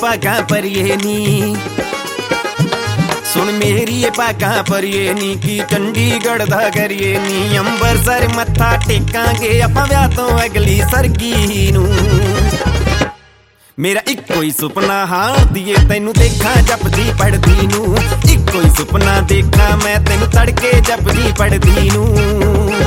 भागां भरिए नी सुन मेरी भागां भरिए नी की चंडीगढ़ दा करिए नी अंबरसर मत्था टेकांगे आपां विआह तों अगली सरगी नूं मेरा इक्को ही सुपना हां दिए तैनू देखा जपदी पढ़दी नूं इक्को ही सुपना देखा मैं तैनू तड़के जपदी पढ़दी नूं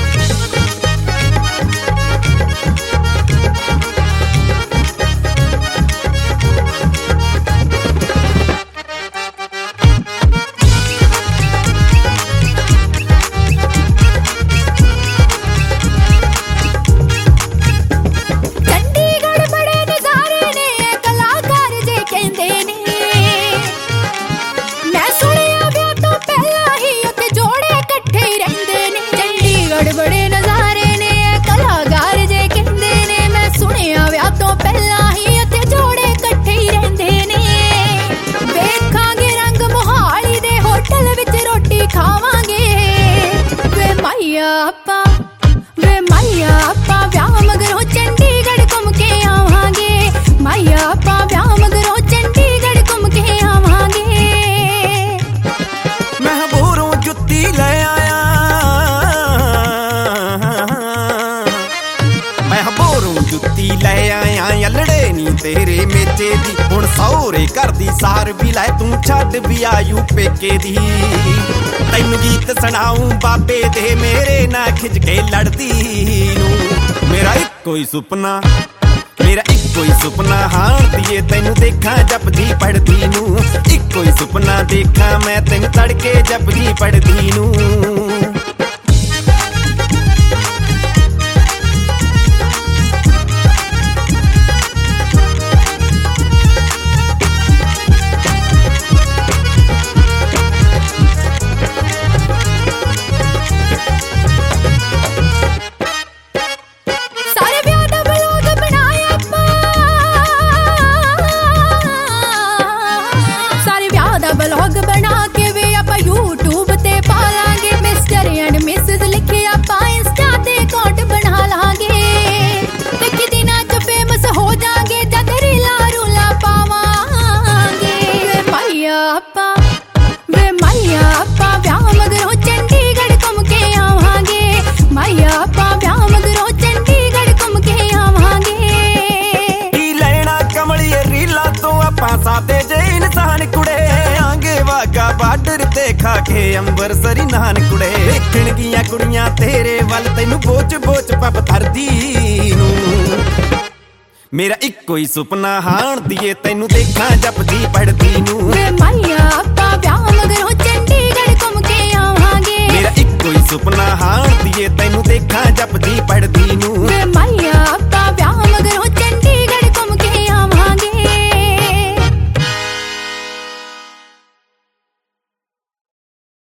जुत्ती लै आया लड़े नी तेरे मेचे दी हुण सौरे घर दी सार भी लै तू छड्ड भी आयू पेके दी तैनू गीत सुनाऊं बाबे दे मेरे ना खिच के लड़दी नूं मेरा इक्को ही सुपना हां दिए तैनू देखा जपदी पढ़दी नूं इक्को ही सुपना देखा मैं तैनू तड़के जपदी पढ़दी नूं सादे जे इंसान कुड़े आंगे वागा बार्डर ते खा के अंबरसरी नान कुड़े देखण गियां कुड़ियां तेरे वल तैनू बोच बोच पप धरदी नूं मेरा इक्को ही सुपना हाण दिए तैनू देखा जपदी पढ़दी नूं वे माइया आपां ब्याह मगरों चंडीगढ़ घुम के आवांगे मेरा इक्को ही सुपना हाण दिए तैनू देखा जपदी